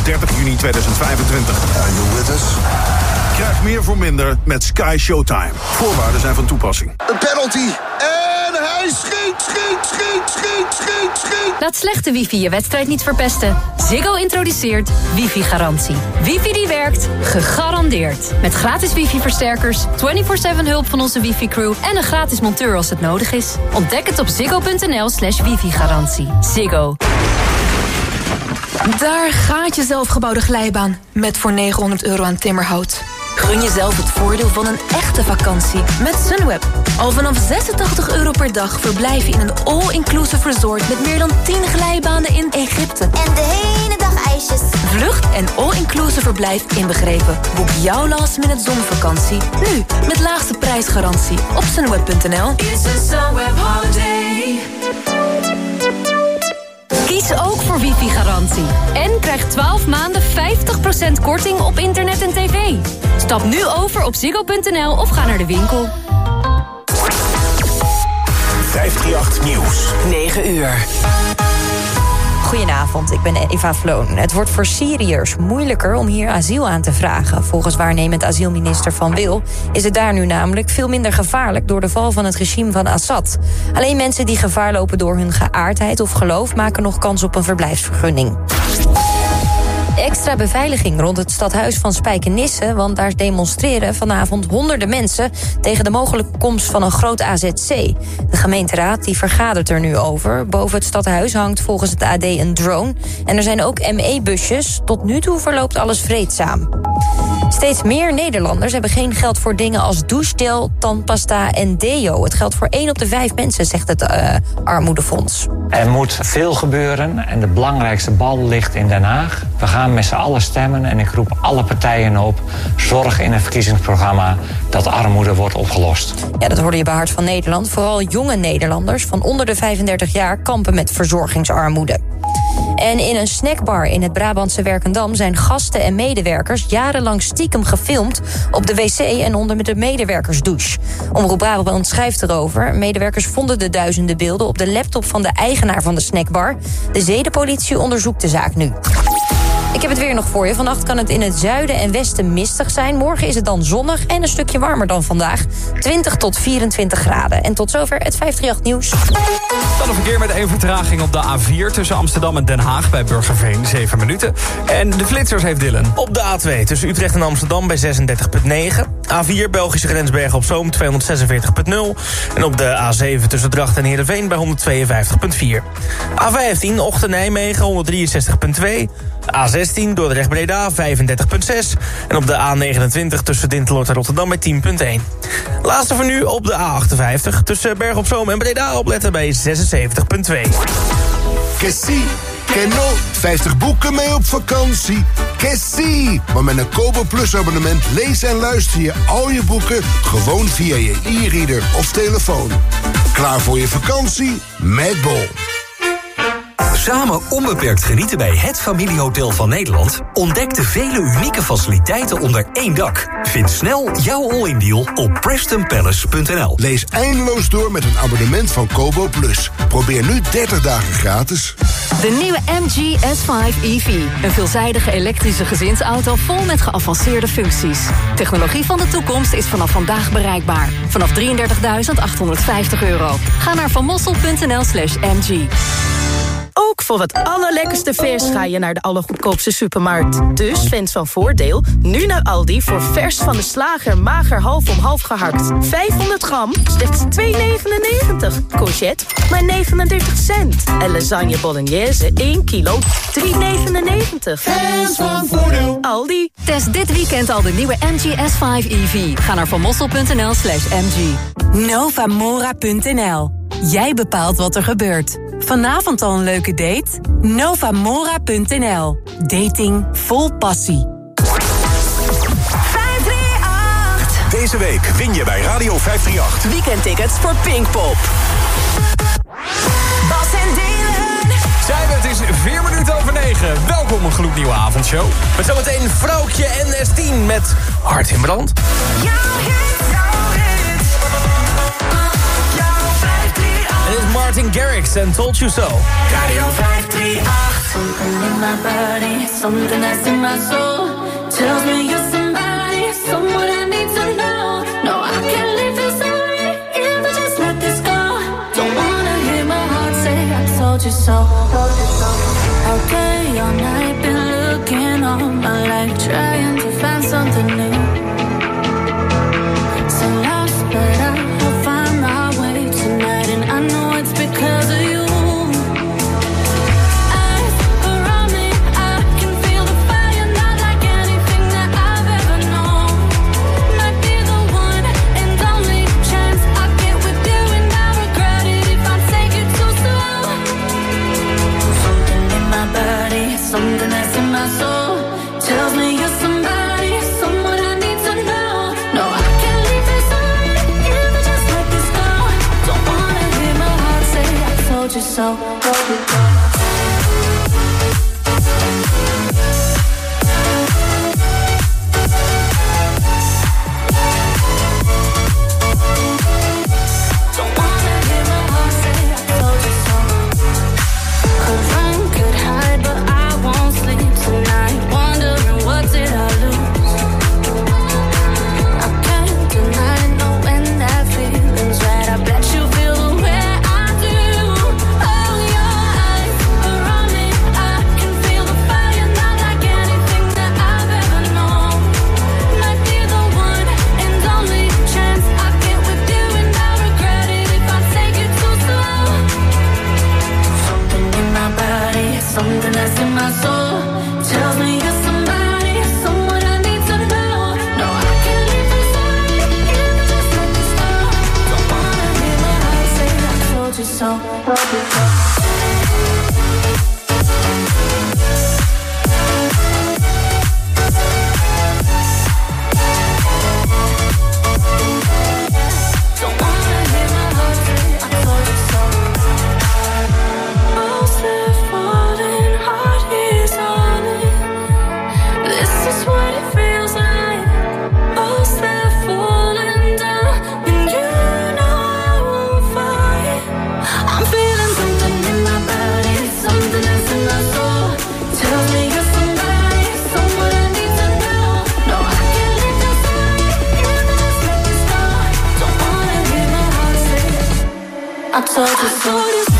30 juni 2025. Are you with us? Krijg meer voor minder met Sky Showtime. Voorwaarden zijn van toepassing. Een penalty. En hij schiet. Laat slechte wifi je wedstrijd niet verpesten. Ziggo introduceert wifi-garantie. Wifi die werkt, gegarandeerd. Met gratis wifi-versterkers, 24/7 hulp van onze wifi-crew... en een gratis monteur als het nodig is. Ontdek het op ziggo.nl/wifi-garantie. Ziggo. Daar gaat je zelfgebouwde glijbaan. Met voor €900 aan timmerhout. Gun jezelf het voordeel van een echte vakantie met Sunweb. Al vanaf €86 per dag verblijf je in een all-inclusive resort... met meer dan 10 glijbanen in Egypte. En de hele dag ijsjes. Vlucht en all-inclusive verblijf inbegrepen. Boek jouw last-minute zonvakantie nu met laagste prijsgarantie op sunweb.nl. Kies ook voor wifi-garantie. En krijg 12 maanden 50% korting op internet en tv. Stap nu over op ziggo.nl of ga naar de winkel. 538 Nieuws. 9 uur. Goedenavond, ik ben Eva Vloon. Het wordt voor Syriërs moeilijker om hier asiel aan te vragen. Volgens waarnemend asielminister Van Wil is het daar nu namelijk veel minder gevaarlijk door de val van het regime van Assad. Alleen mensen die gevaar lopen door hun geaardheid of geloof maken nog kans op een verblijfsvergunning. Extra beveiliging rond het stadhuis van Spijkenisse... want daar demonstreren vanavond honderden mensen... tegen de mogelijke komst van een groot AZC. De gemeenteraad die vergadert er nu over. Boven het stadhuis hangt volgens het AD een drone... en er zijn ook ME-busjes. Tot nu toe verloopt alles vreedzaam. Steeds meer Nederlanders hebben geen geld voor dingen als douchegel, tandpasta en deo. Het geldt voor 1 op de 5 mensen, zegt het Armoedefonds. Er moet veel gebeuren en de belangrijkste bal ligt in Den Haag. We gaan met z'n allen stemmen en ik roep alle partijen op... zorg in het verkiezingsprogramma dat armoede wordt opgelost. Ja, dat hoorde je bij Hart van Nederland. Vooral jonge Nederlanders van onder de 35 jaar kampen met verzorgingsarmoede. En in een snackbar in het Brabantse Werkendam zijn gasten en medewerkers jarenlang stiekem gefilmd op de wc en onder de medewerkersdouche. Omroep Brabant schrijft erover. Medewerkers vonden de duizenden beelden op de laptop van de eigenaar van de snackbar. De zedenpolitie onderzoekt de zaak nu. Ik heb het weer nog voor je. Vannacht kan het in het zuiden en westen mistig zijn. Morgen is het dan zonnig en een stukje warmer dan vandaag. 20 tot 24 graden. En tot zover het 538 Nieuws. Dan een verkeer met 1 vertraging op de A4 tussen Amsterdam en Den Haag bij Burgerveen, 7 minuten. En de flitsers heeft Dylan. Op de A2 tussen Utrecht en Amsterdam bij 36,9. A4 Belgische grensbergen op Zoom 246,0. En op de A7 tussen Drachten en Heerenveen bij 152,4. A15 Ochten-Nijmegen 163,2. A16 Dordrecht-Breda 35,6. En op de A29 tussen Dinteloord en Rotterdam bij 10,1. Laatste voor nu op de A58 tussen Berg op Zoom en Breda opletten bij 76,2. Kessie, Keno, 50 boeken mee op vakantie. Kessie! Maar met een Kobo Plus abonnement lees en luister je al je boeken gewoon via je e-reader of telefoon. Klaar voor je vakantie? Met Bol. Samen onbeperkt genieten bij het familiehotel van Nederland? Ontdek de vele unieke faciliteiten onder één dak. Vind snel jouw all-in deal op PrestonPalace.nl. Lees eindeloos door met een abonnement van Kobo Plus. Probeer nu 30 dagen gratis. De nieuwe MG S5 EV. Een veelzijdige elektrische gezinsauto vol met geavanceerde functies. Technologie van de toekomst is vanaf vandaag bereikbaar. Vanaf €33.850. Ga naar vanmossel.nl/MG. Ook voor het allerlekkerste vers ga je naar de allergoedkoopste supermarkt. Dus fans van Voordeel, nu naar Aldi voor vers van de slager mager half om half gehakt. 500 gram, slechts €2,99. Courgette, maar 39 cent. En lasagne bolognese, 1 kilo, €3,99. Fans van Voordeel. Aldi. Test dit weekend al de nieuwe MG S5 EV. Ga naar vanmossel.nl/MG. Novamora.nl. Jij bepaalt wat er gebeurt. Vanavond al een leuke date? Novamora.nl. Dating vol passie. 538. Deze week win je bij Radio 538. Weekendtickets voor Pinkpop. Bas en Dylan. Zijn we, het is 4 minuten over 9. Welkom, een gloednieuwe avondshow. Met zometeen Vrouwtje en S10 met Hart in Brand. En dit is Martin Garrix en Told You So. Radio 538. something that's in my soul. Tells me you're somebody, someone I need to know. No, I can't leave this away if I just let this go. Don't wanna hear my heart say I told you so. Okay, all night been looking all my life, trying to find something new. So lost, but I'll find my way tonight, and I know it's because of you. Something that's in my soul tells me you're somebody, someone I need to know. No, I can't leave this away if I just let this go. Don't wanna hear my heart say I told you so. Something that's in my soul tells me you're somebody, someone I need to know. No, I can't leave this away if I just let this go. Don't wanna hear my heart say I told you so. I told you so.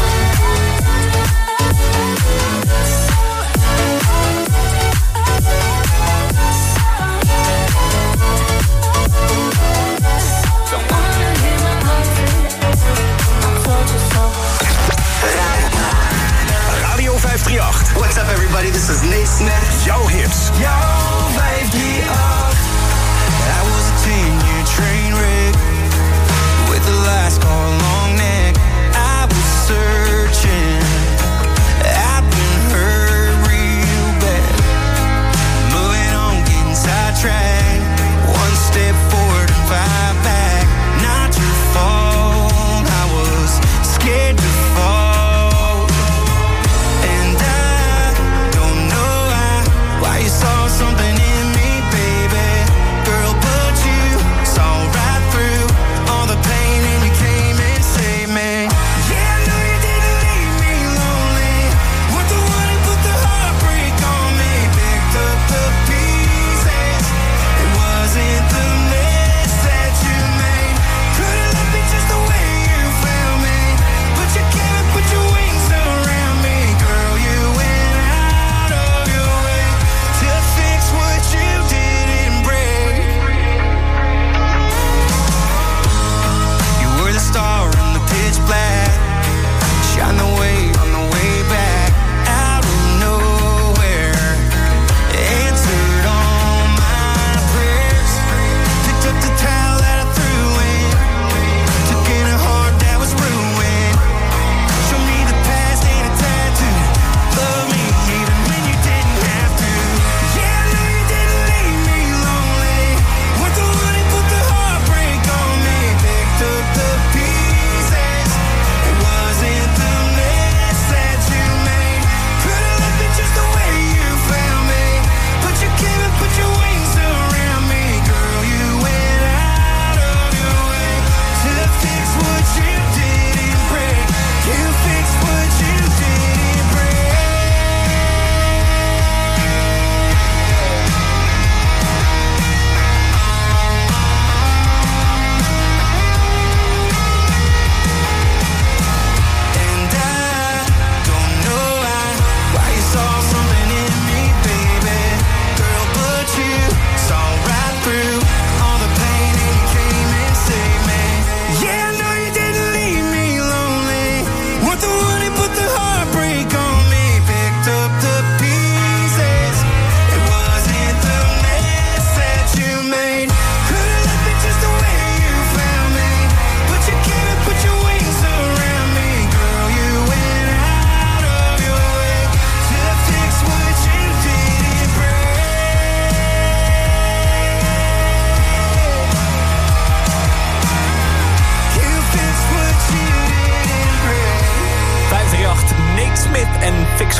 Radio 538. What's up everybody, this is Nate Smith. Jouw hits. Jouw 538. I was a 10-year train wreck with the last call long neck. I was searching, I've been hurt real bad. Moving on, getting sidetracked. One step forward and 5 back. Not your fault, I was scared to fall. And I don't know why you saw something in me, baby. Girl, but you saw right through all the pain and you came and saved me. Yeah, I know you didn't leave me lonely. Weren't the one who put the heartbreak on me. Picked up the pieces. It wasn't the mess that you made. Could've left me just the way you found me. But you can't put your wings around me. Girl, you went out of your way to fix what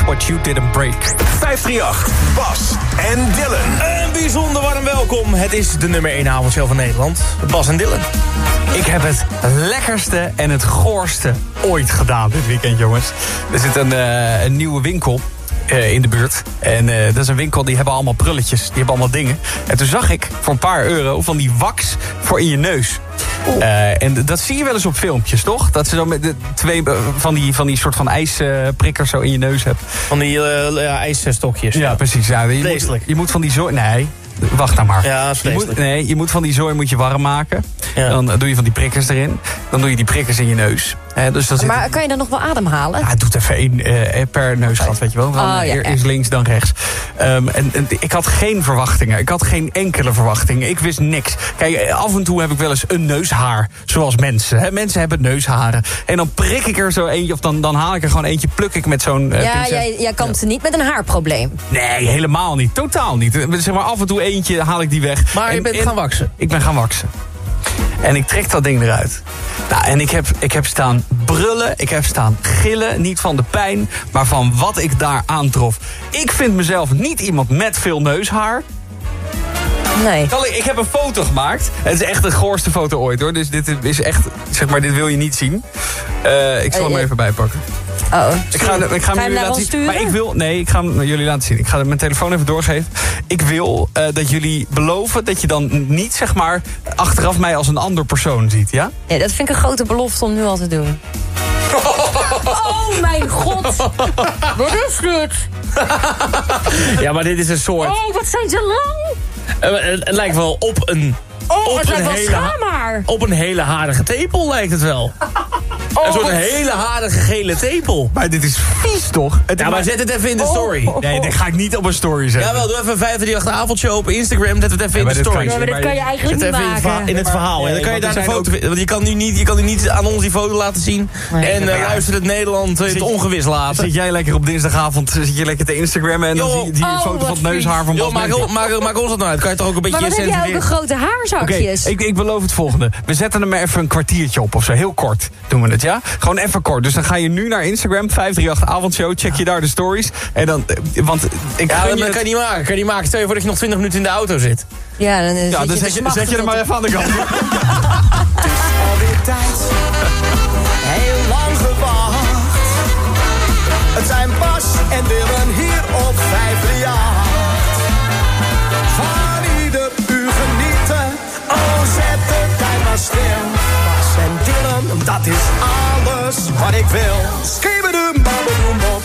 What You Didn't Break. 538, Bas en Dylan. Een bijzonder warm welkom. Het is de nummer 1 avondshow van Nederland. Bas en Dylan. Ik heb het lekkerste en het goorste ooit gedaan dit weekend, jongens. Er zit een nieuwe winkel in de buurt. En dat is een winkel, die hebben allemaal prulletjes. Die hebben allemaal dingen. En toen zag ik voor een paar euro van die wax voor in je neus. En dat zie je wel eens op filmpjes, toch? Dat ze dan met twee van die soort van ijsprikkers zo in je neus hebt. Van die ijsstokjes. Ja, precies. Ja, je moet van die zooi... Nee, wacht nou maar. Ja, je moet van die zooi moet je warm maken. Ja. Dan doe je van die prikkers erin. Dan doe je die prikkers in je neus. Dus dan maar kan je dan nog wel ademhalen? Ja, doet even één per neusgat, weet je wel. Eerst links, dan rechts. En ik had geen verwachtingen. Ik had geen enkele verwachtingen. Ik wist niks. Kijk, af en toe heb ik wel eens een neushaar. Zoals mensen. Hè? Mensen hebben neusharen. En dan prik ik er zo eentje, of dan haal ik er gewoon eentje, pluk ik met zo'n jij kampt niet met een haarprobleem. Nee, helemaal niet. Totaal niet. Zeg maar af en toe eentje, haal ik die weg. Maar je bent gaan waksen? Ik ben gaan waksen. En ik trek dat ding eruit. Nou, en ik heb staan brullen, ik heb staan gillen. Niet van de pijn, maar van wat ik daar aantrof. Ik vind mezelf niet iemand met veel neushaar. Nee. Ik heb een foto gemaakt. Het is echt de goorste foto ooit, hoor. Dus dit is echt, zeg maar, dit wil je niet zien. Ik zal hem even bijpakken. Oh, ik ga hem jullie laten zien. Maar ik ga hem jullie laten zien. Ik ga mijn telefoon even doorgeven. Ik wil dat jullie beloven dat je dan niet, zeg maar, achteraf mij als een ander persoon ziet, ja? Ja, dat vind ik een grote belofte om nu al te doen. Oh mijn god! Wat is dit? Ja, maar dit is een soort... Oh, wat zijn ze lang! Het lijkt wel op een... het lijkt wel schaamhaar. Op een hele harige tepel lijkt het wel. Een soort hele harige gele tepel. Maar dit is vies, toch? Maar zet het even in de story. Nee, dit ga ik niet op een story zetten. Jawel, doe even een 538 avondshow op Instagram. Zet het even in de story. Maar dit kan je eigenlijk niet maken. In het verhaal. Dan kan je daar de foto... Want je kan nu niet aan ons die foto laten zien. Nee. En luister het Nederland het ongewis laten. Zit jij lekker op dinsdagavond, zit je lekker te Instagrammen en dan zie je die foto van het neushaar van Bas. Maak ons dat nou uit. Kan je toch ook een beetje censureren? Maar wat heb jij ook een grote haarzakjes? Ik beloof het volgende. We zetten hem maar even een kwartiertje op of zo. Heel kort doen we het, ja? Gewoon even kort. Dus dan ga je nu naar Instagram, 538 avondshow. Check je daar de stories. En dan, want ik dat kan je niet maken. Kan je niet maken. Stel je voor dat je nog 20 minuten in de auto zit. Ja, dan zet je er maar even aan de kant. Het is alweer tijd. Heel lang gewacht. Het zijn Bas en Dylan hier op 538. Van ieder uur genieten. Oh, zet de tijd maar stil. Bas en Dylan, dat is alles wat ik wil. Skibbedoem, babbedoem, bop,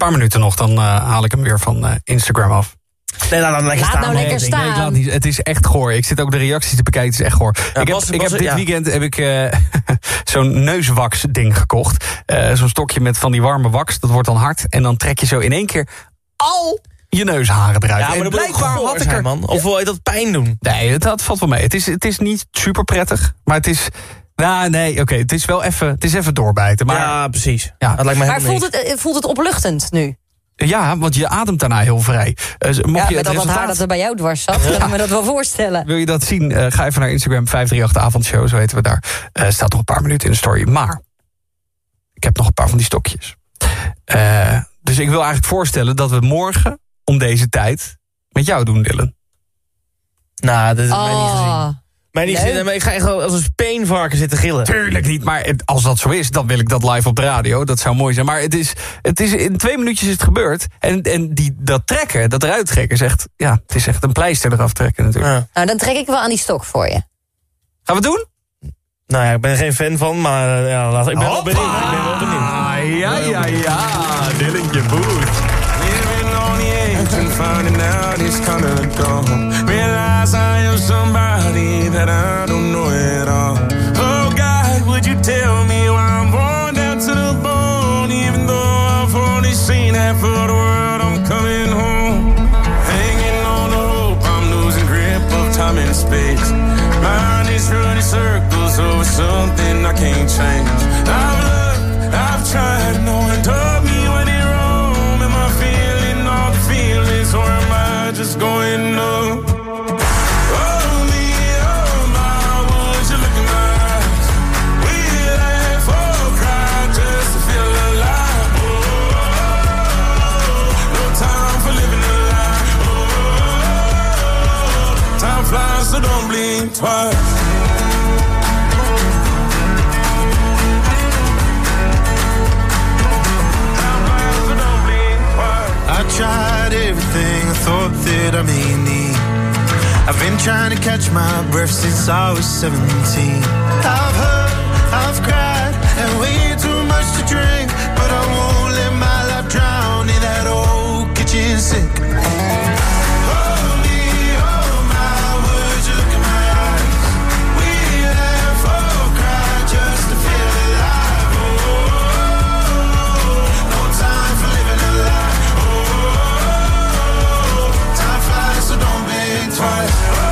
paar minuten nog, dan haal ik hem weer van Instagram af. Nee, laat hem lekker Laat staan. nou lekker staan. Nee, ik laat niet. Het is echt goor. Ik zit ook de reacties te bekijken. Het is echt goor. Ja, ik heb dit weekend zo'n neuswax ding gekocht. Zo'n stokje met van die warme wax. Dat wordt dan hard. En dan trek je zo in één keer al je neusharen eruit. Ja, maar en blijkbaar had ik er, man. Of wil je dat pijn doen? Nee, dat valt wel mee. Het is niet super prettig. Maar het is... Nou, nee, oké. Het is wel even doorbijten. Maar, ja, precies. Ja. Dat lijkt me Maar voelt het opluchtend nu? Ja, want je ademt daarna heel vrij. Mocht je met al dat haar dat er bij jou dwars zat, kan ik me dat wel voorstellen. Wil je dat zien? Ga even naar Instagram, 538avondshow, zo heten we daar. Staat nog een paar minuten in de story. Maar, ik heb nog een paar van die stokjes. Dus ik wil eigenlijk voorstellen dat we morgen om deze tijd met jou doen, Dylan. Nou, dat is mij niet gezien. Maar ik ga echt als een speenvarken zitten gillen. Tuurlijk niet, maar als dat zo is, dan wil ik dat live op de radio. Dat zou mooi zijn. Maar het is in 2 minuutjes is het gebeurd. En dat trekken, dat eruit trekken, het is echt een pleister eraf trekken natuurlijk. Ja. Nou, dan trek ik wel aan die stok voor je. Gaan we het doen? Nou ja, ik ben er geen fan van, maar ik ben wel benieuwd. Ja. Dillentje boet. And finding out it's kinda dumb. Realize I am somebody that I don't know at all. Oh God, would you tell me why I'm worn down to the bone? Even though I've only seen half of the world, I'm coming home. Hanging on the hope, I'm losing grip of time and space. Mind is running circles over something I can't change. I've looked, I've tried, no one told me when it wrong. Am I feeling all the feelings, or am I just going numb? Oh me, oh my, would you look in my eyes? We laugh or cry just to feel alive. Oh, no time for living a lie. Oh, time flies, so don't blink twice. I tried everything I thought that I may need. I've been trying to catch my breath since I was 17. I've hurt, I've cried, and way too much to drink. But I won't let my life drown in that old kitchen sink. Oh me, oh my, would you look in my eyes? We laugh or cry just to feel alive. Oh, no time for living a lie. So don't blink twice.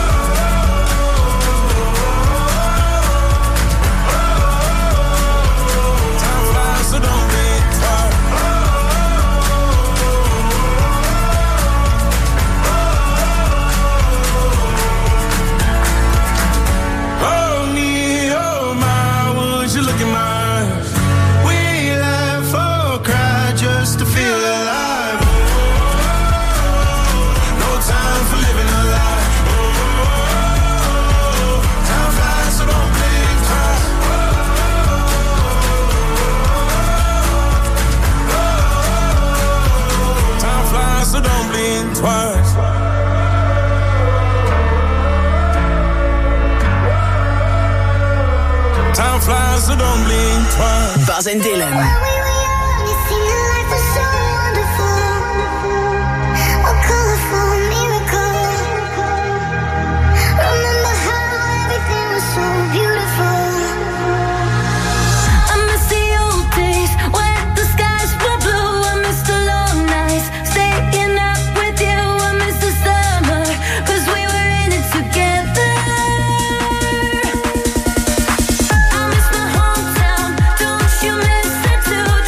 Time flies, so don't blink twice. Oh me, oh my, would you look in my eyes? We laugh or cry just to feel alive. Time for living a lie. Oh, time flies, so don't blink twice. Time flies, so don't blink twice. Time flies, so don't blink twice. Bas en Dylan. To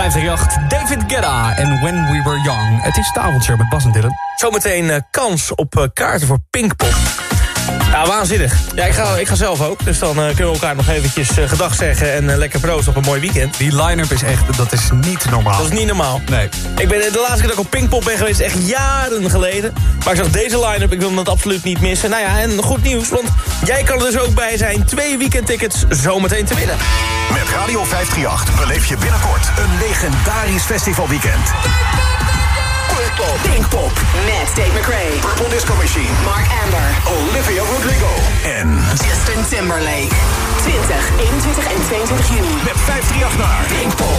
538, David Guetta en When We Were Young. Het is de avondshow met Bas en Dylan. Zometeen kans op kaarten voor Pinkpop. Ja, waanzinnig. Ja, ik ga zelf ook. Dus dan kunnen we elkaar nog eventjes gedag zeggen en lekker proosten op een mooi weekend. Die line-up is echt, dat is niet normaal. Dat is niet normaal. Nee. De laatste keer dat ik op Pinkpop ben geweest is echt jaren geleden. Maar ik zag deze line-up, ik wil dat absoluut niet missen. Nou ja, en goed nieuws, want jij kan er dus ook bij zijn. 2 weekendtickets zometeen te winnen. Met Radio 538 beleef je binnenkort een legendarisch festivalweekend. Pinkpop. Met Dave McRae. Purple Disco Machine. Mark Amber. Olivia Rodrigo. En Justin Timberlake. 20, 21 en 22 juni. met 538 naar Pinkpop.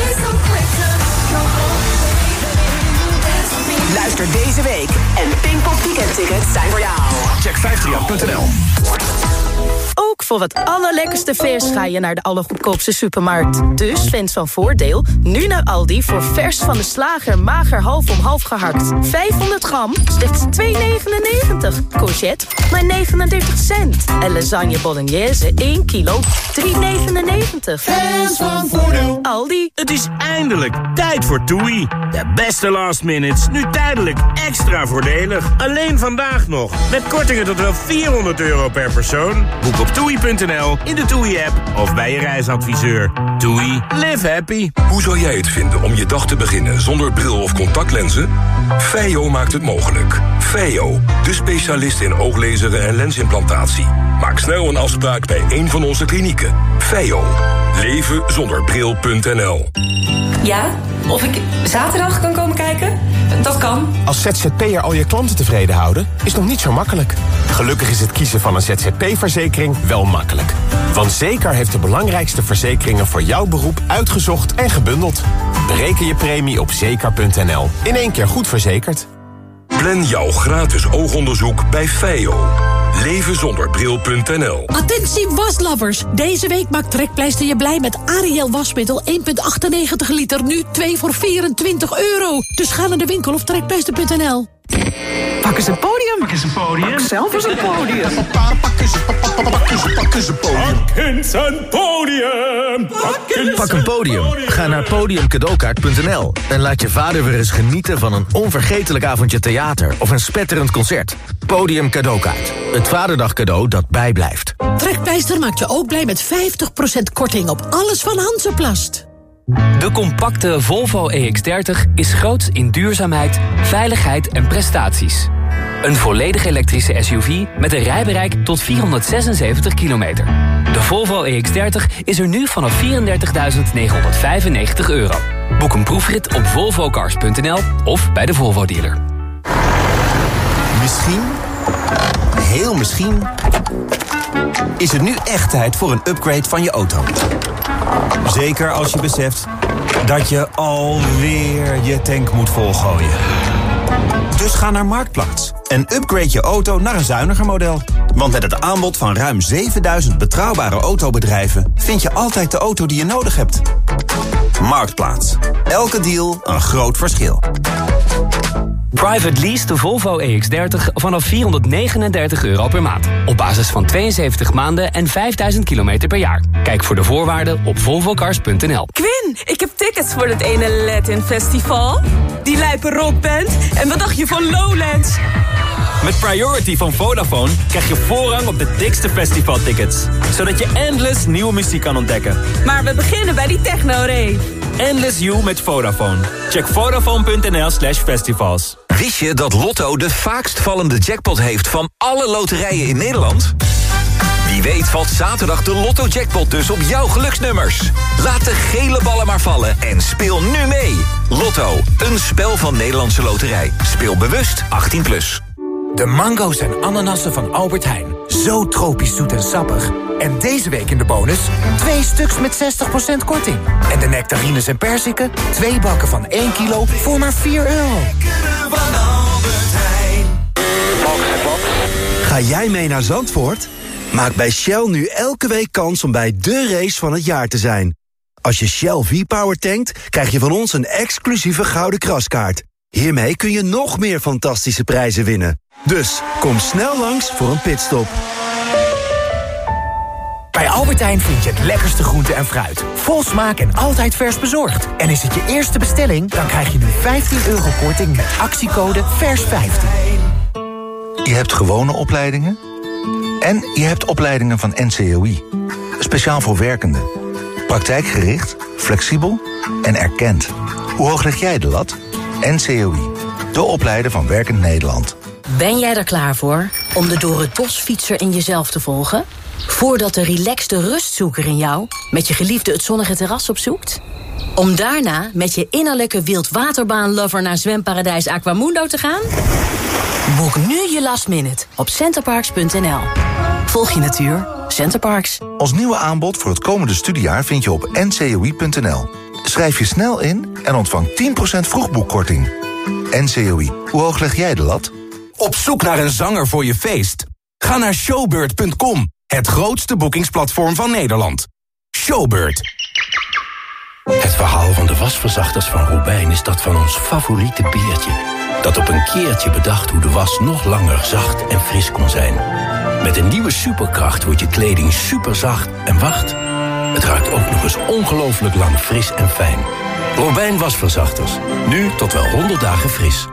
Luister deze week en Pinkpop weekendtickets zijn voor jou. Check 538.nl. Ook voor het allerlekkerste vers ga je naar de allergoedkoopste supermarkt. Dus fans van Voordeel, nu naar Aldi voor vers van de slager mager half om half gehakt. 500 gram, slechts €2,99. Courgette, maar 39 cent. En lasagne bolognese, 1 kilo, €3,99. Fans van Voordeel. Aldi. Het is eindelijk tijd voor TUI. De beste last minutes, nu tijdelijk extra voordelig. Alleen vandaag nog. Met kortingen tot wel €400 per persoon. Boek op TUI.nl, in de TUI-app of bij je reisadviseur. TUI, live happy. Hoe zou jij het vinden om je dag te beginnen zonder bril of contactlenzen? Feio maakt het mogelijk. Feio, de specialist in ooglezeren en lensimplantatie. Maak snel een afspraak bij een van onze klinieken. Feio, levenzonderbril.nl. Ja? Of ik zaterdag kan komen kijken? Dat kan. Als ZZP'er al je klanten tevreden houden, is nog niet zo makkelijk. Gelukkig is het kiezen van een ZZP-verzekering wel makkelijk. Want Zeker heeft de belangrijkste verzekeringen voor jouw beroep uitgezocht en gebundeld. Bereken je premie op zeker.nl. In één keer goed verzekerd. Plan jouw gratis oogonderzoek bij Feio. Levenzonderbril.nl. Attentie waslovers. Deze week maakt Trekpleister je blij met Ariel wasmiddel 1,98 liter. Nu 2 voor €24. Dus ga naar de winkel of trekpleister.nl. Pak eens een podium. Pak eens een podium. Pak zelf eens een podium. Pak eens een podium. Pak een podium. Ga naar podiumcadeaukaart.nl en laat je vader weer eens genieten van een onvergetelijk avondje theater of een spetterend concert. Podium Cadeaukaart. Het vaderdag cadeau dat bijblijft. Trekpleister maakt je ook blij met 50% korting op alles van Hansaplast. De compacte Volvo EX30 is groots in duurzaamheid, veiligheid en prestaties. Een volledig elektrische SUV met een rijbereik tot 476 kilometer. De Volvo EX30 is er nu vanaf €34.995. Boek een proefrit op volvocars.nl of bij de Volvo dealer. Misschien, heel misschien, is het nu echt tijd voor een upgrade van je auto. Zeker als je beseft dat je alweer je tank moet volgooien. Dus ga naar Marktplaats en upgrade je auto naar een zuiniger model. Want met het aanbod van ruim 7000 betrouwbare autobedrijven vind je altijd de auto die je nodig hebt. Marktplaats. Elke deal een groot verschil. Private lease de Volvo EX30 vanaf €439 per maand. Op basis van 72 maanden en 5000 kilometer per jaar. Kijk voor de voorwaarden op volvocars.nl. Quinn, ik heb tickets voor het ene Latin Festival. Die lijpe rockband. En wat dacht je van Lowlands? Met Priority van Vodafone krijg je voorrang op de dikste festivaltickets. Zodat je endless nieuwe muziek kan ontdekken. Maar we beginnen bij die techno-rave. Endless You met Vodafone. Check vodafone.nl/festivals. Wist je dat Lotto de vaakst vallende jackpot heeft van alle loterijen in Nederland? Wie weet valt zaterdag de Lotto-jackpot dus op jouw geluksnummers. Laat de gele ballen maar vallen en speel nu mee. Lotto, een spel van Nederlandse Loterij. Speel bewust 18+. De mango's en ananassen van Albert Heijn. Zo tropisch zoet en sappig. En deze week in de bonus 2 stuks met 60% korting. En de nectarines en perziken, 2 bakken van 1 kilo voor maar €4. Ga jij mee naar Zandvoort? Maak bij Shell nu elke week kans om bij de race van het jaar te zijn. Als je Shell V-Power tankt, krijg je van ons een exclusieve gouden kraskaart. Hiermee kun je nog meer fantastische prijzen winnen. Dus kom snel langs voor een pitstop. Bij Albert Heijn vind je het lekkerste groente en fruit. Vol smaak en altijd vers bezorgd. En is het je eerste bestelling, dan krijg je nu €15 korting met actiecode VERS15. Je hebt gewone opleidingen en je hebt opleidingen van NCOI. Speciaal voor werkenden. Praktijkgericht, flexibel en erkend. Hoe hoog leg jij de lat? NCOI, de opleider van Werkend Nederland. Ben jij er klaar voor om de door het bos fietser in jezelf te volgen? Voordat de relaxte rustzoeker in jou met je geliefde het zonnige terras opzoekt? Om daarna met je innerlijke wildwaterbaan-lover naar zwemparadijs Aquamundo te gaan? Boek nu je last minute op centerparks.nl. Volg je natuur, Centerparks. Ons nieuwe aanbod voor het komende studiejaar vind je op ncoi.nl. Schrijf je snel in en ontvang 10% vroegboekkorting. NCOI, hoe hoog leg jij de lat? Op zoek naar een zanger voor je feest? Ga naar showbird.com, het grootste boekingsplatform van Nederland. Showbird. Het verhaal van de wasverzachters van Robijn is dat van ons favoriete beertje, dat op een keertje bedacht hoe de was nog langer zacht en fris kon zijn. Met een nieuwe superkracht wordt je kleding superzacht en wacht, het ruikt ook nog eens ongelooflijk lang fris en fijn. Robijn wasverzachters, nu tot wel 100 dagen fris.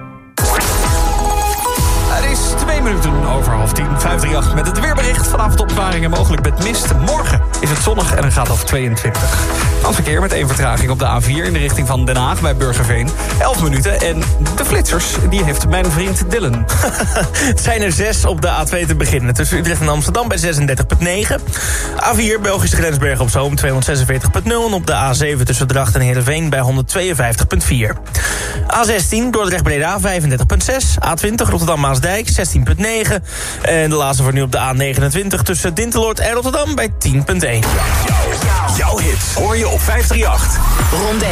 Het is 2 minuten over 9:30. 538 met het weerbericht. Vanavond opklaringen mogelijk met mist. Morgen is het zonnig en dan gaat over 22. Dan verkeer met 1 vertraging op de A4 in de richting van Den Haag bij Burgerveen. 11 minuten en de flitsers, die heeft mijn vriend Dylan. Het zijn er 6 op de A2 te beginnen. Tussen Utrecht en Amsterdam bij 36,9. A4 Belgische grensberg op Zoom 246,0. En op de A7 tussen Drachten en Heerenveen bij 152,4. A16 Dordrecht-Breda 35,6. A20 Rotterdam-Maasdijk 16,9. En de laatste voor nu op de A29 tussen Dinteloord en Rotterdam bij 10,1. Jouw hits hoor je op 538. Rondé.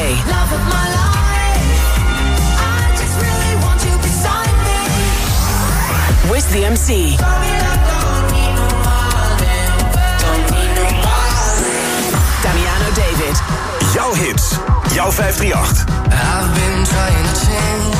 With the MC. Damiano David. Jouw hits, jouw 538. I've been trying to change,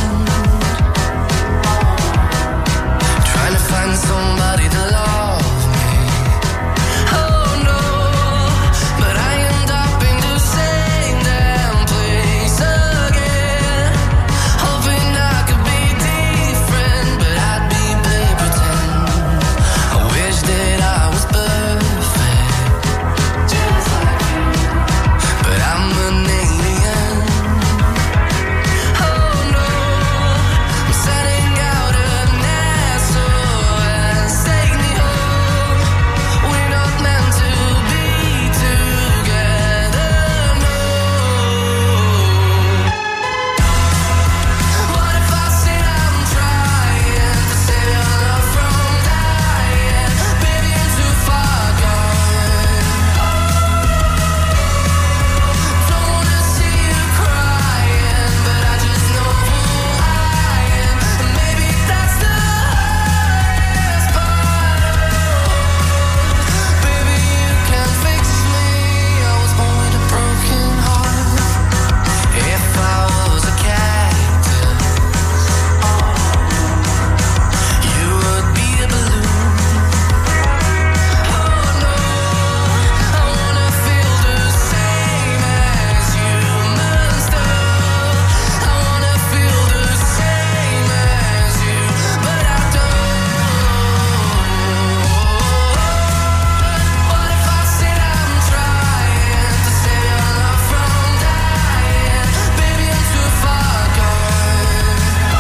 trying to find somebody to love me. Oh no, but I end up in the same damn place again, hoping I could be different, but I'd be playing pretend. I wish that I was perfect, just like you, but I'm an alien. Oh no, I'm setting out an SOS, take me home. We're not meant to be together, no. What if I said I'm trying to save your love from dying? Baby, I'm too far gone. Don't wanna see you crying, but I just know who I am. And maybe that's the hardest part. Baby, you can fix me. I was born with a broken heart. If I was a cactus, you would be a balloon. Oh no, I wanna feel the same as humans do. I wanna feel the same as you, but I don't. What if I said I'm trying to save your love from dying? Baby, I'm too far gone.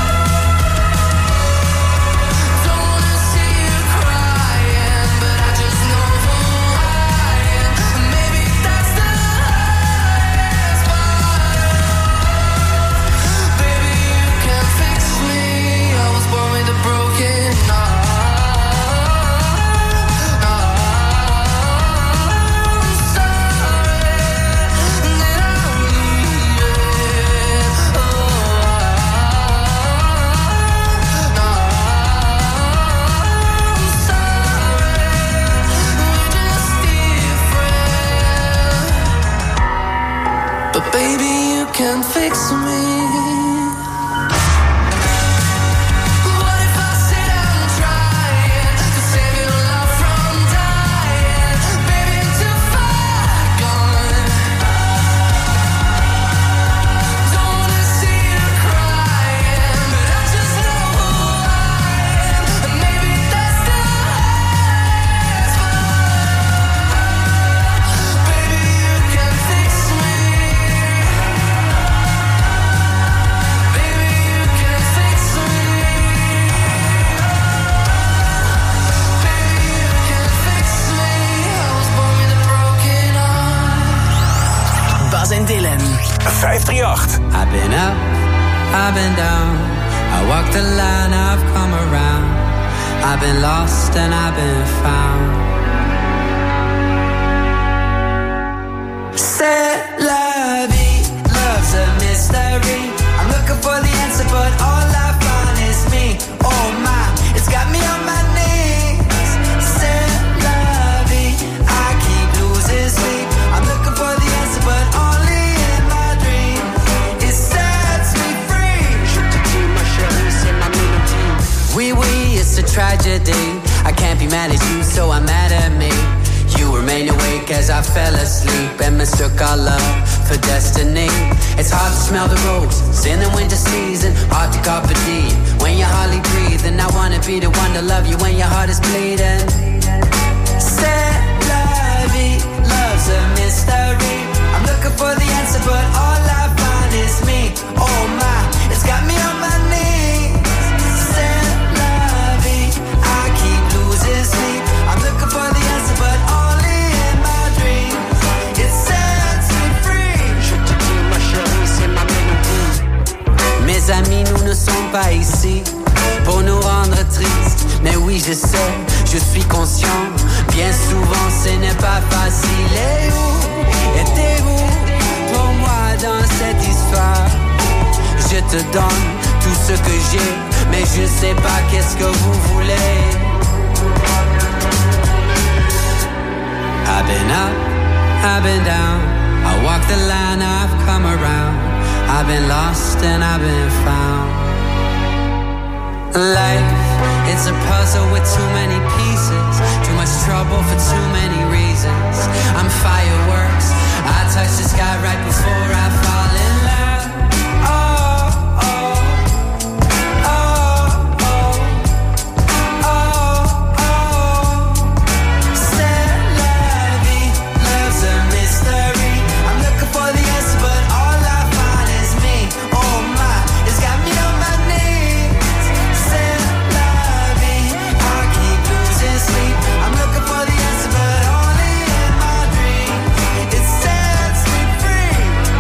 Don't wanna see you crying, but I just know who I am. And maybe that's the hardest part. Baby, you can fix me. I was born with a broken heart. I'm sorry that I'm leaving. I'm sorry, we're just different. But baby, you can fix me. What if I said I'm trying to save your love from dying? Baby, 538. I've been up, I've been down. I walked the line, I've come around. I've been lost and I've been found. C'est la vie, love's a mystery. I'm looking for the answer, but all I find is me. Oh my, it's got me on my knees. C'est la vie, I keep losing sleep. I'm looking for the answer, but only in my dream. It sets me free. Oui, it's a tragedy. I can't be mad at you, so I'm mad at me. You remain awake as I fell asleep and mistook our love for destiny. It's hard to smell the roses in the winter season, hard to carpe diem when you're hardly breathing. I wanna be the one to love you when your heart is bleeding. C'est la vie, love's a mystery. I'm looking for the answer, but all I find is me. Oh my, it's got me on my knees. C'est la vie, I keep losing sleep. I'm looking for the answer, but only in my dream. It sets me free. Je te dis, ma chérie, c'est ma mélodie. Mes amis, nous ne sommes pas ici pour nous rendre tristes. Mais oui, je sais, je suis conscient. Bien souvent, ce n'est pas facile. Et où étiez-vous pour moi dans cette histoire? Je te donne tout ce que j'ai, mais je sais pas qu'est-ce que vous voulez. I've been up, I've been down. I walked the line, I've come around. I've been lost and I've been found. Life, it's a puzzle with too many pieces. Too much trouble for too many reasons. I'm fireworks. I touch the sky right before I fall in love. Oh, oh, oh, oh, oh, oh. C'est la vie, love's a mystery. I'm looking for the answer, but all I find is me. Oh my, it's got me on my knees. C'est la vie, I keep losing sleep. I'm looking for the answer, but only in my dream. It sets me free.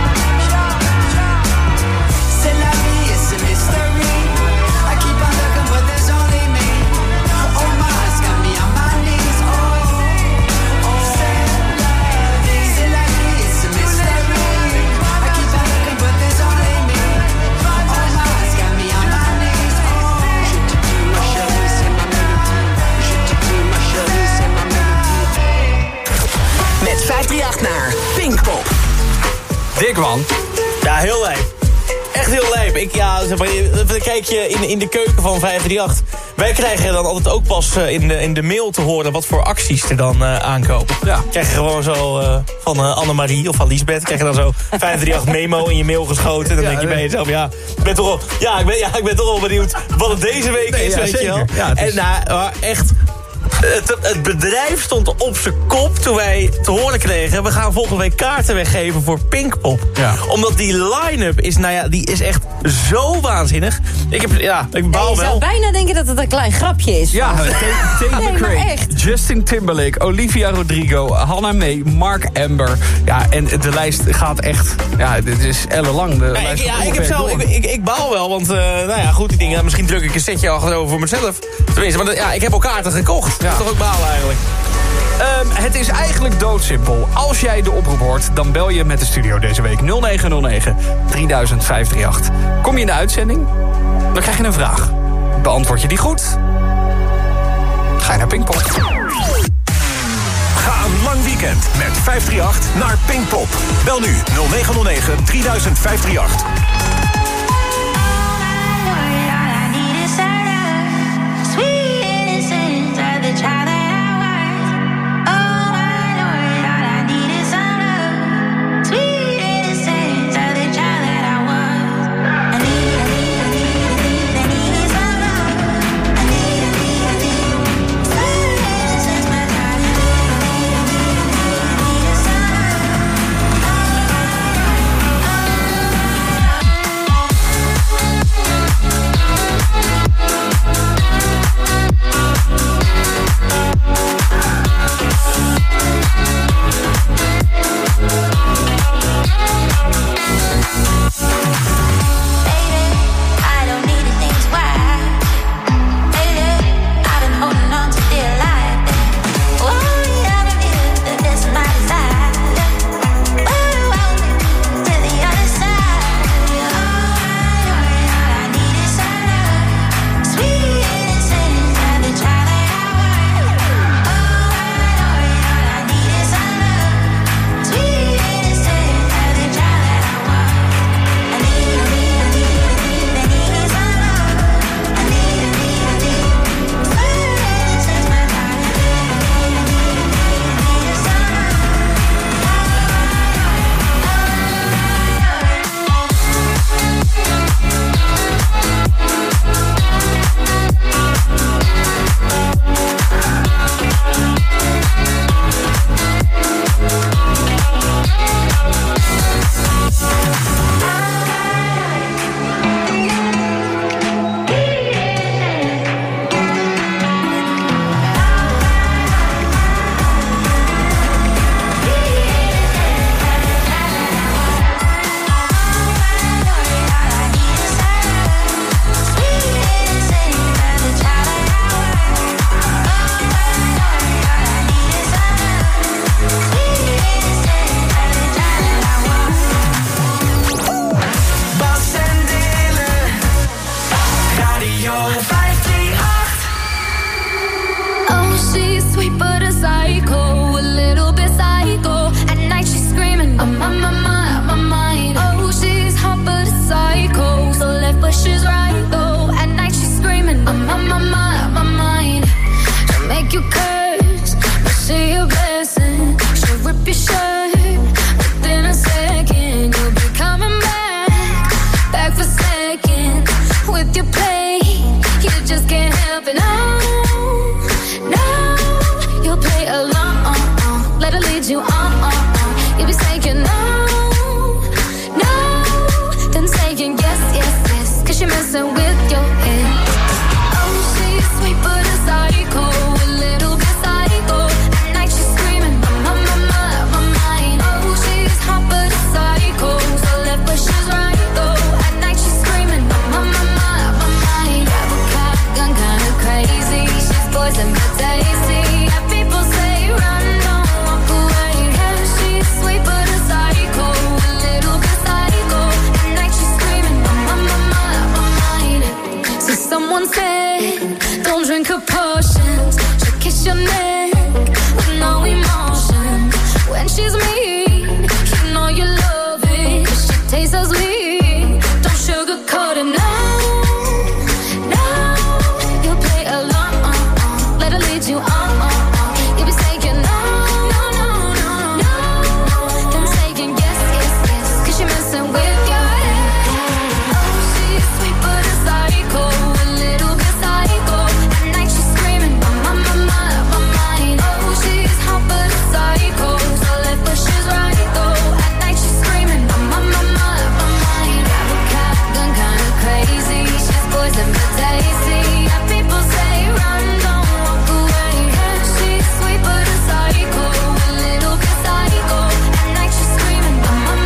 C'est la vie, it's a mystery. I keep on looking, but there's only me. Oh my, it's got me on my knees. Oh, oh. C'est la vie, it's a mystery. I keep on looking, but there's only me. Oh my, it's got me on my knees. Je te dis, ma chérie, c'est ma mélodie. Je te dis, ma chérie, c'est ma mélodie. Met 538 naar Pinkpop. Dik man. Ja, heel lijp. Echt heel lijp. Zeg maar, even een kijkje in de keuken van 538. Wij krijgen dan altijd ook pas in de mail te horen wat voor acties er dan aankomen. Ja. Krijg je gewoon zo van Annemarie of van Liesbeth, krijg je dan zo 538 memo in je mail geschoten. Dan denk je bij jezelf, ik ben toch wel benieuwd wat het deze week is, weet je wel. Ja, en echt... Het bedrijf stond op zijn kop toen wij te horen kregen... we gaan volgende week kaarten weggeven voor Pinkpop. Ja. Omdat die line-up is, die is echt zo waanzinnig. Ik baal je wel. zou bijna denken dat het een klein grapje is. Ja, Tate McRae, Justin Timberlake, Olivia Rodrigo, Hannah Mae, Mark Amber. Ja, en de lijst gaat echt... Ja, dit is ellenlang. Ik baal wel, want goed, ik denk, misschien druk ik een setje achterover voor mezelf. Tenminste, want ik heb al kaarten gekocht. Ja. Dat is toch ook balen eigenlijk. Het is eigenlijk doodsimpel. Als jij de oproep hoort, dan bel je met de studio deze week 0909 30538. Kom je in de uitzending, dan krijg je een vraag. Beantwoord je die goed, ga je naar Pinkpop. Ga een lang weekend met 538 naar Pinkpop. Bel nu 0909 30538. messing with your head. Oh, she's sweet but a psycho, a little bit psycho. At night she's screaming, my mind. Oh, she's hot but a psycho, so left but she's right though. At night she's screaming, my mind. Grab a cop gun, kinda crazy. She's poison but tasty. Yeah, people say run, don't walk away. Yeah, she's sweet but a psycho, a little bit psycho. At night she's screaming, my mind. So someone said, don't drink her potions. She'll kiss your neck with no emotion. When she's mean, you know you love it. 'Cause she tastes so sweet. Don't sugarcoat it, no. You'll play along, let her lead you on. You'll be saying no. Then saying yes, 'cause you're messing with your head. Oh, she's sweet but a psycho, a little bit psycho. At night she's screaming, my mind. Oh, she's hot but a psycho, so left but she's right though. At night she's screaming, my mind. Grab a cop gun, kinda crazy. She's poison but tasty. Yeah, people say run, don't walk away. Yeah, she's sweet but a psycho, a little bit psycho. At night she's screaming, my mind.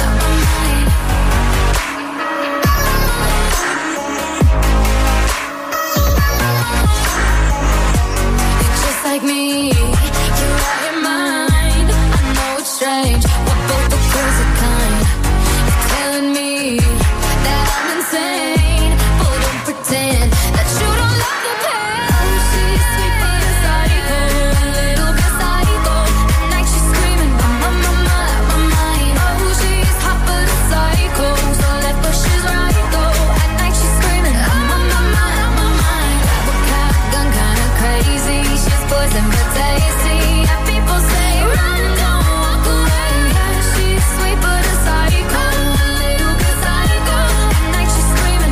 Just like me, you're out your mind. I know it's strange, we're both the crazy kind. You're telling me that I'm insane, but don't pretend that you don't love the pain. Oh, she's sweet but a psycho, a little bit psycho. At night she's screaming, my mind. Oh, she's hot but a psycho, so left but she's right though. At night she's screaming, my mind. Grab a cop gun, kinda crazy. She's poison but tasty. Yeah, people say run, don't walk away. Yeah, she's sweet but a psycho, a little bit psycho. At night she's screaming,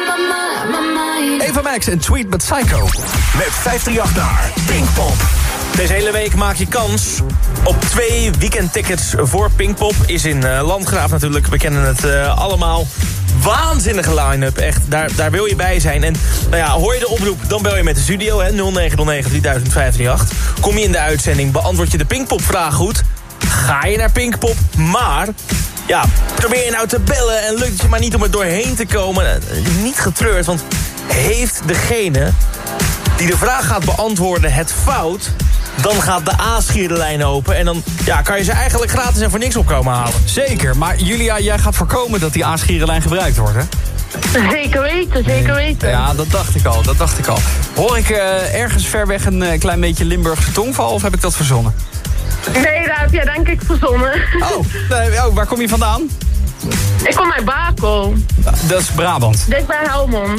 my mind. Eva Max en Sweet But Psycho. Met 538 naar Pinkpop. Deze hele week maak je kans op 2 weekendtickets voor Pinkpop. Is in Landgraaf natuurlijk, we kennen het allemaal. Waanzinnige line-up, echt. Daar wil je bij zijn. En nou ja, hoor je de oproep, dan bel je met de studio, hè, 0909 3000 538. Kom je in de uitzending, beantwoord je de Pinkpop-vraag goed. Ga je naar Pinkpop, maar ja, probeer je nou te bellen en lukt het je maar niet om er doorheen te komen. Niet getreurd, want heeft degene die de vraag gaat beantwoorden het fout, dan gaat de A-schierenlijn open. En dan kan je ze eigenlijk gratis en voor niks opkomen halen. Zeker, maar Julia, jij gaat voorkomen dat die A-schierenlijn gebruikt wordt, hè? Zeker weten. Ja, dat dacht ik al. Hoor ik ergens ver weg een klein beetje Limburgse tongval, of heb ik dat verzonnen? Nee, dat heb jij denk ik verzonnen. Oh, waar kom je vandaan? Ik kom uit Bakel. Dat is Brabant. Dicht bij Helmond.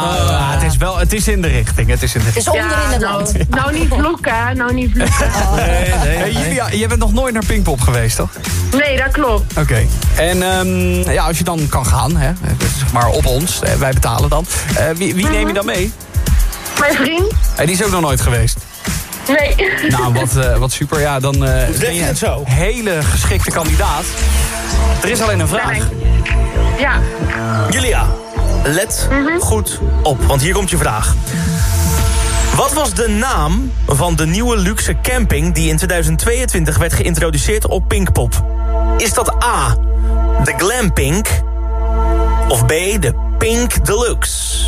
Het is in de richting. Het is onder in het land. Nou niet vloeken. Nee. Hey, Julia, jij bent nog nooit naar Pinkpop geweest, toch? Nee, dat klopt. Oké. En als je dan kan gaan, hè, zeg maar op ons, wij betalen dan. Wie neem je dan mee? Mijn vriend. Die is ook nog nooit geweest. Nee. Nou, wat super. Ja, dan ben je het zo. Hele geschikte kandidaat. Er is alleen een vraag. Ja. Julia, let goed op, want hier komt je vraag. Wat was de naam van de nieuwe luxe camping die in 2022 werd geïntroduceerd op Pinkpop? Is dat A, de Glampink, of B, de Pink Deluxe?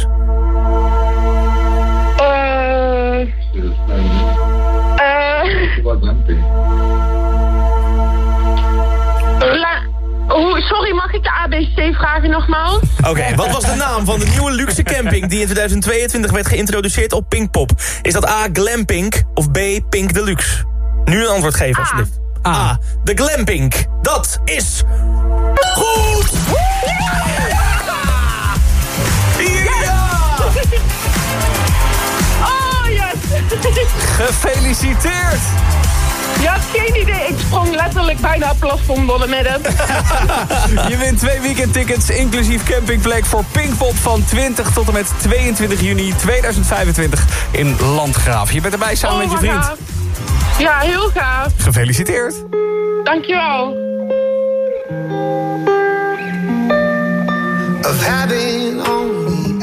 Sorry, mag ik de ABC vragen nogmaals? Oké, wat was de naam van de nieuwe luxe camping die in 2022 werd geïntroduceerd op Pinkpop? Is dat A, Glampink of B, Pink Deluxe? Nu een antwoord geven, alsjeblieft. A, de Glampink. Dat is goed! Oh, yes! Gefeliciteerd! Je had geen idee, ik sprong letterlijk bijna het plafond door met hem. Je wint 2 weekendtickets, inclusief campingplek voor Pinkpop van 20 tot en met 22 juni 2025 in Landgraaf. Je bent erbij samen met je vriend. Gaaf. Ja, heel gaaf. Gefeliciteerd. Dankjewel. Of having only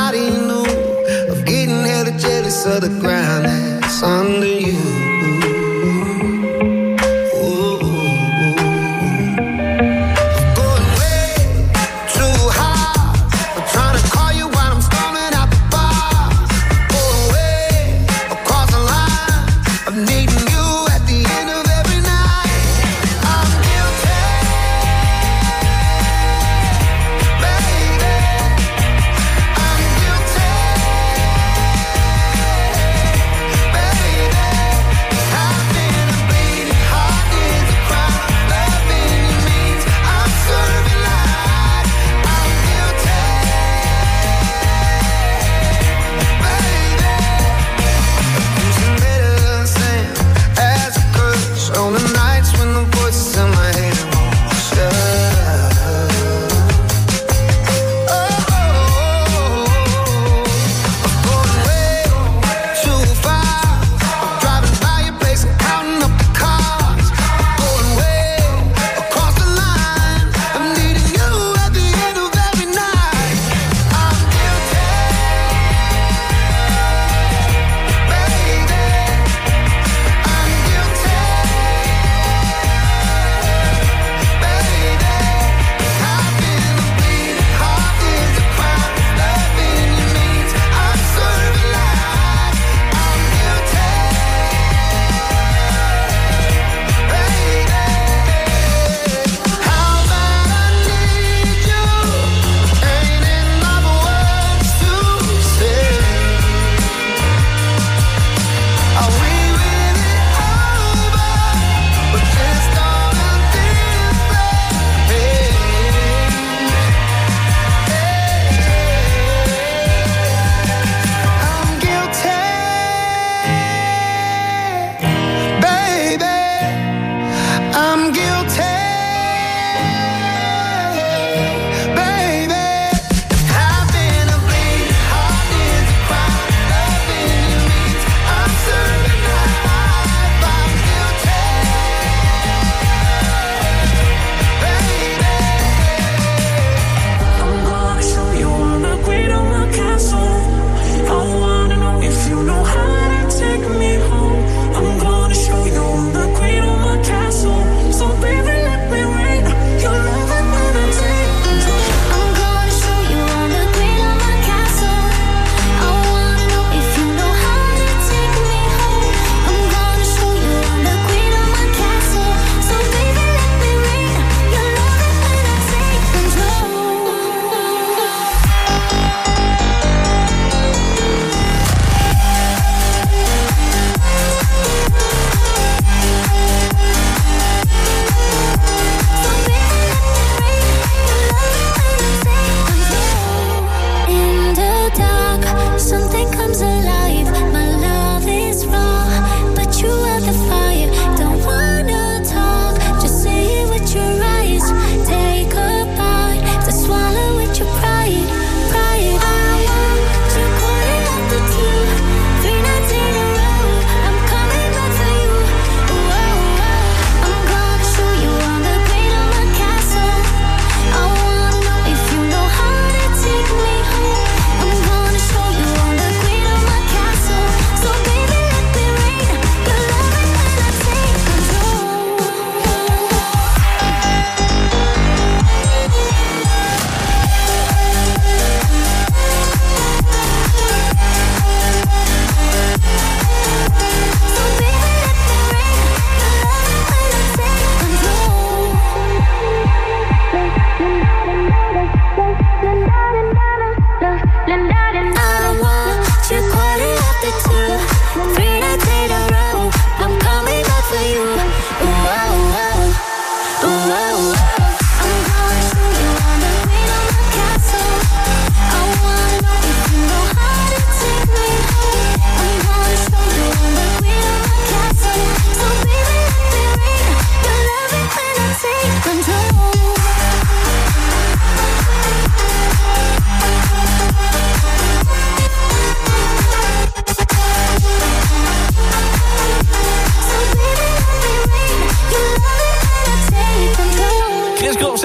somebody new, of getting hella jealous of the ground that's under you.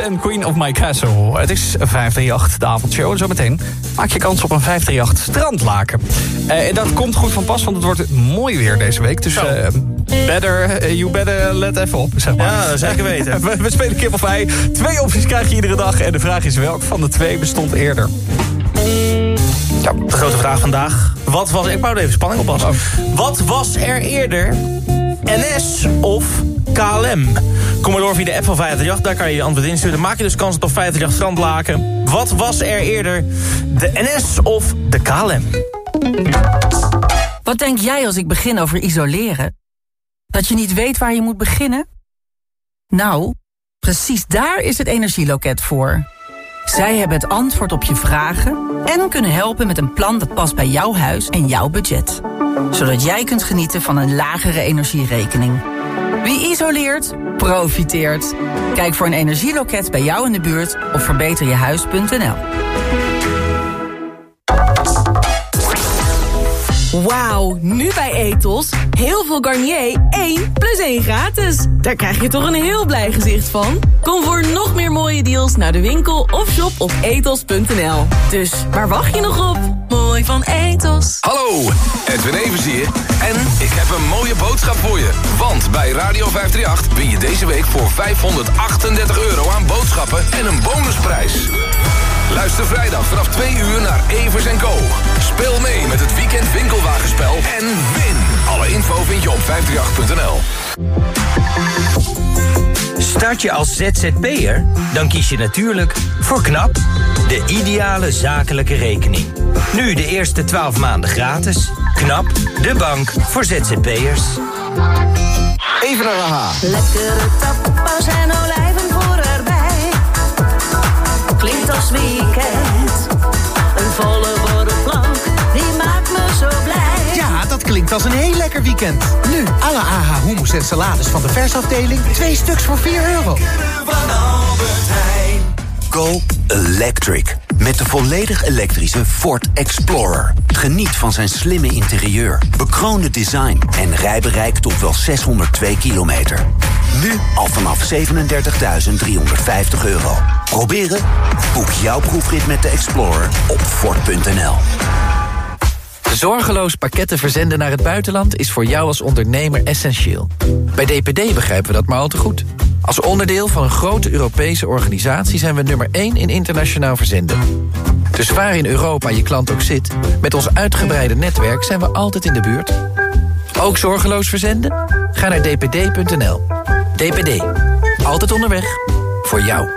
en Queen of My Castle. Het is 538, de avondshow. En zometeen maak je kans op een 538 strandlaken. En dat komt goed van pas, want het wordt mooi weer deze week. Dus you better let even op, zeg maar. Ja, zeker weten. We spelen kip of ei. 2 opties krijg je iedere dag. En de vraag is, welk van de 2 bestond eerder? Ja, de grote vraag vandaag. Ik wou er even spanning oppassen. Wat was er eerder? NS of KLM? Kom maar door via de app van 538. Daar kan je je antwoord insturen. Maak je dus kans op 538 strandlaken. Wat was er eerder? De NS of de KLM? Wat denk jij als ik begin over isoleren? Dat je niet weet waar je moet beginnen? Nou, precies daar is het Energieloket voor. Zij hebben het antwoord op je vragen en kunnen helpen met een plan dat past bij jouw huis en jouw budget. Zodat jij kunt genieten van een lagere energierekening. Wie isoleert, profiteert. Kijk voor een energieloket bij jou in de buurt op verbeterjehuis.nl. Wauw, nu bij Ethos. Heel veel Garnier 1 + 1 gratis. Daar krijg je toch een heel blij gezicht van. Kom voor nog meer mooie deals naar de winkel of shop op ethos.nl. Dus waar wacht je nog op? Mooi van Ethos. Hallo, Edwin Evers hier. En ik heb een mooie boodschap voor je. Want bij Radio 538 win je deze week voor €538 aan boodschappen en een bonusprijs. Luister vrijdag vanaf 2 uur naar Evers & Co. Speel mee met het weekend winkelwagenspel en win. Alle info vind je op 538.nl. Start je als ZZP'er? Dan kies je natuurlijk voor KNAP, de ideale zakelijke rekening. Nu de eerste 12 maanden gratis. KNAP, de bank voor ZZP'ers. Even naar AH. Lekkere tapas en olijven voor erbij. Klinkt als weekend. Een volle borrelplank, die maakt me zo blij. Ja, dat klinkt als een heel lekker weekend. Nu, alle AH hummus en salades van de versafdeling. 2 stuks voor €4. Go Electric. Met de volledig elektrische Ford Explorer. Geniet van zijn slimme interieur, bekroonde design en rijbereik tot wel 602 kilometer. Nu al vanaf €37.350. Proberen? Boek jouw proefrit met de Explorer op Ford.nl. Zorgeloos pakketten verzenden naar het buitenland is voor jou als ondernemer essentieel. Bij DPD begrijpen we dat maar al te goed. Als onderdeel van een grote Europese organisatie zijn we nummer 1 in internationaal verzenden. Dus waar in Europa je klant ook zit, met ons uitgebreide netwerk zijn we altijd in de buurt. Ook zorgeloos verzenden? Ga naar dpd.nl. DPD. Altijd onderweg. Voor jou.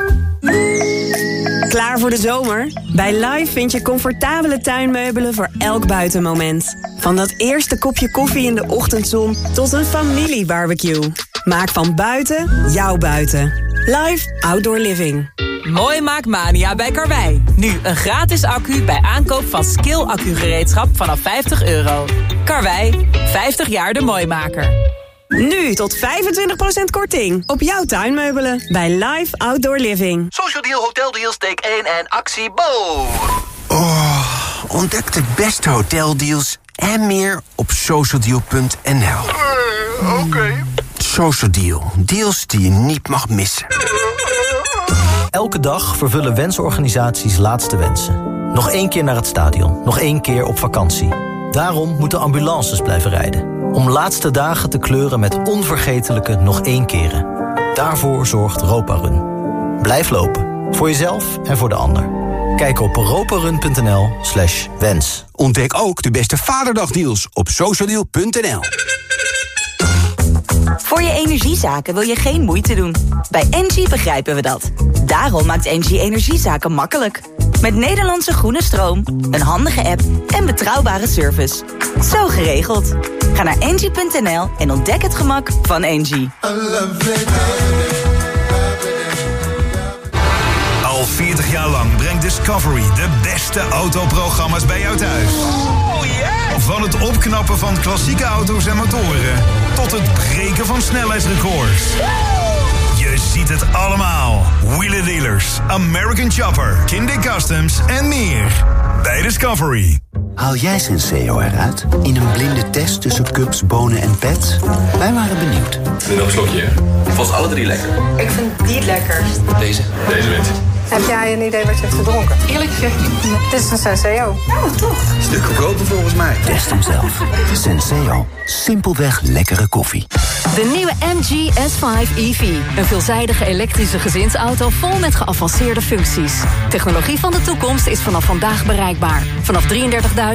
Klaar voor de zomer? Bij Live vind je comfortabele tuinmeubelen voor elk buitenmoment. Van dat eerste kopje koffie in de ochtendzon tot een familiebarbecue. Maak van buiten jouw buiten. Live Outdoor Living. Mooi maakmania bij Karwei. Nu een gratis accu bij aankoop van Skill accugereedschap vanaf €50. Karwei, 50 jaar de mooimaker. Nu tot 25% korting op jouw tuinmeubelen bij Live Outdoor Living. Social Deal, Hotel Deals, take 1 en actie Bo. Oh, ontdek de beste hoteldeals en meer op socialdeal.nl. Oké. Social Deal, deals die je niet mag missen. Elke dag vervullen wensorganisaties laatste wensen. Nog 1 keer naar het stadion, nog 1 keer op vakantie. Daarom moeten ambulances blijven rijden. Om laatste dagen te kleuren met onvergetelijke nog 1 keren. Daarvoor zorgt Roparun. Blijf lopen, voor jezelf en voor de ander. Kijk op roparun.nl/wens. Ontdek ook de beste Vaderdagdeals op socialdeal.nl. Voor je energiezaken wil je geen moeite doen. Bij Engie begrijpen we dat. Daarom maakt Engie energiezaken makkelijk. Met Nederlandse groene stroom, een handige app en betrouwbare service. Zo geregeld. Ga naar engie.nl en ontdek het gemak van Engie. Al 40 jaar lang brengt Discovery de beste autoprogramma's bij jou thuis. Oh yeah! Van het opknappen van klassieke auto's en motoren tot het breken van snelheidsrecords. Je ziet het allemaal. Wheeler Dealers, American Chopper, Kindy Customs en meer. Bij Discovery. Haal jij Senseo eruit? In een blinde test tussen cups, bonen en pets? Wij waren benieuwd. Nu nog een slokje, hè? Vond ze alle drie lekker. Ik vind die het lekkerst. Deze wint. Heb jij een idee wat je hebt gedronken? Eerlijk gezegd niet. Het is een Senseo. Oh, toch? Stuk goedkoper volgens mij. Test hem zelf. Senseo. Simpelweg lekkere koffie. De nieuwe MG S5 EV. Een veelzijdige elektrische gezinsauto vol met geavanceerde functies. Technologie van de toekomst is vanaf vandaag bereikbaar. Vanaf €33.850.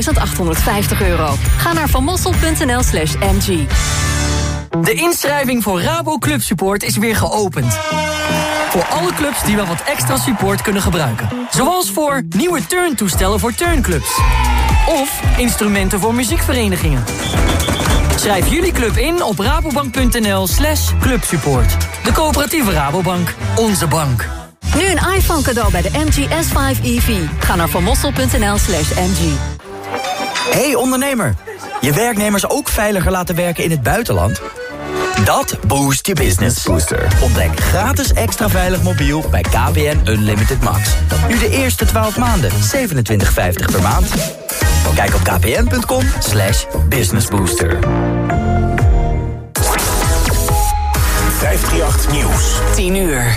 Ga naar vanmossel.nl/MG. De inschrijving voor Rabo Club Support is weer geopend. Voor alle clubs die wel wat extra support kunnen gebruiken. Zoals voor nieuwe turntoestellen voor turnclubs. Of instrumenten voor muziekverenigingen. Schrijf jullie club in op rabobank.nl/clubsupport. De coöperatieve Rabobank. Onze bank. Nu een iPhone cadeau bij de MG S5 EV. Ga naar vanmossel.nl/MG. Hey ondernemer, je werknemers ook veiliger laten werken in het buitenland? Dat boost je business. Booster. Ontdek gratis extra veilig mobiel bij KPN Unlimited Max. Nu de eerste 12 maanden, $27,50 per maand. Kijk op kpn.com/businessbooster. 538 Nieuws. 10:00.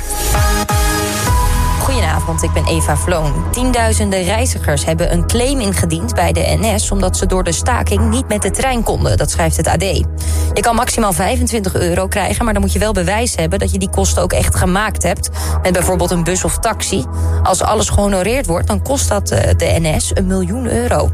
Goedenavond, ik ben Eva Vloon. Tienduizenden reizigers hebben een claim ingediend bij de NS... omdat ze door de staking niet met de trein konden, dat schrijft het AD. Je kan maximaal €25 krijgen, maar dan moet je wel bewijs hebben... dat je die kosten ook echt gemaakt hebt, met bijvoorbeeld een bus of taxi. Als alles gehonoreerd wordt, dan kost dat de NS €1 miljoen.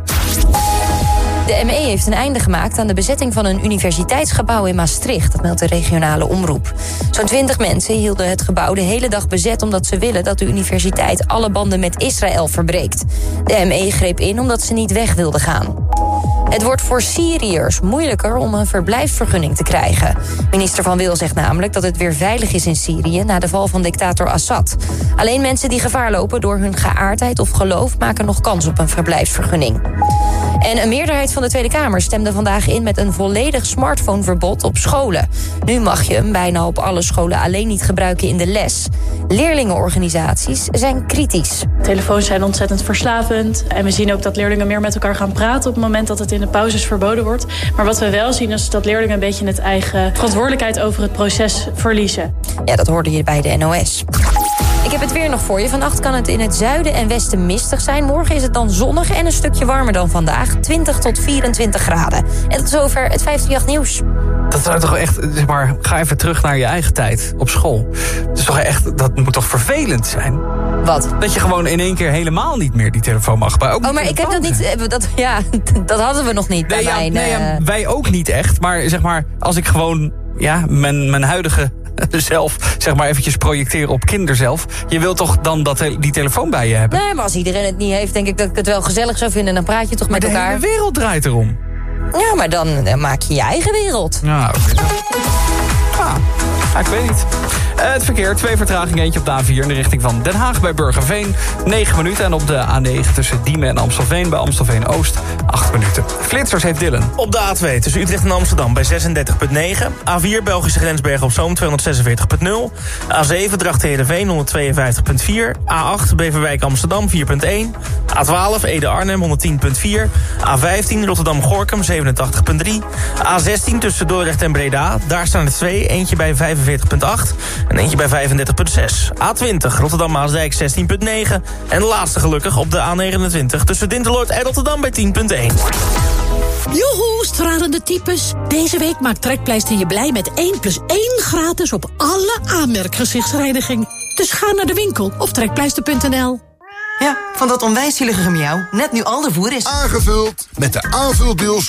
De ME heeft een einde gemaakt aan de bezetting van een universiteitsgebouw in Maastricht. Dat meldt de regionale omroep. Zo'n 20 mensen hielden het gebouw de hele dag bezet... omdat ze willen dat de universiteit alle banden met Israël verbreekt. De ME greep in omdat ze niet weg wilden gaan. Het wordt voor Syriërs moeilijker om een verblijfsvergunning te krijgen. Minister Van Wil zegt namelijk dat het weer veilig is in Syrië... na de val van dictator Assad. Alleen mensen die gevaar lopen door hun geaardheid of geloof... maken nog kans op een verblijfsvergunning. En een meerderheid van de Tweede Kamer stemde vandaag in... met een volledig smartphoneverbod op scholen. Nu mag je hem bijna op alle scholen alleen niet gebruiken in de les. Leerlingenorganisaties zijn kritisch. Telefoons zijn ontzettend verslavend. En we zien ook dat leerlingen meer met elkaar gaan praten... op het moment dat het in de pauzes verboden wordt. Maar wat we wel zien is dat leerlingen een beetje... het eigen verantwoordelijkheid over het proces verliezen. Ja, dat hoorde je bij de NOS. Ik heb het weer nog voor je. Vannacht kan het in het zuiden en westen mistig zijn. Morgen is het dan zonnig en een stukje warmer dan vandaag. 20 tot 24 graden. En tot zover het 538 nieuws. Dat zou toch echt, zeg maar, ga even terug naar je eigen tijd op school. Dat is toch echt, dat moet toch vervelend zijn? Wat? Dat je gewoon in één keer helemaal niet meer die telefoon mag gebruiken. Oh, maar ik heb dat niet, dat hadden we nog niet bij mij. Wij ook niet echt. Maar zeg maar, als ik gewoon, mijn huidige zelf, zeg maar, eventjes projecteren op kinderzelf. Je wilt toch dan die telefoon bij je hebben? Nee, maar als iedereen het niet heeft, denk ik dat ik het wel gezellig zou vinden. Dan praat je toch met elkaar. De hele wereld draait erom. Ja, maar dan maak je je eigen wereld. Ja, ik weet niet. Het verkeer, 2 vertragingen, eentje op de A4 in de richting van Den Haag bij Burgerveen. 9 minuten en op de A9 tussen Diemen en Amstelveen bij Amstelveen-Oost 8 minuten. Flitsers heeft Dylan. Op de A2 tussen Utrecht en Amsterdam bij 36,9. A4 Belgische grens Bergen-op-Zoom 246,0. A7 Drachten-Heerenveen 152,4. A8 Beverwijk-Amsterdam 4,1. A12 Ede-Arnhem 110,4. A15 Rotterdam-Gorkum 87,3. A16 tussen Dordrecht en Breda. Daar staan er 2, eentje bij 45,8. En eentje bij 35,6. A20 Rotterdam-Maasdijk 16,9. En de laatste gelukkig op de A29 tussen Dinteloord en Rotterdam bij 10,1. Joehoe, stralende types. Deze week maakt Trekpleister je blij met 1+1 gratis op alle aanmerkgezichtsreiniging. Dus ga naar de winkel of trekpleister.nl. Ja, van dat onwijs zielige gemiauw. Net nu al de voer is aangevuld met de aanvuldeals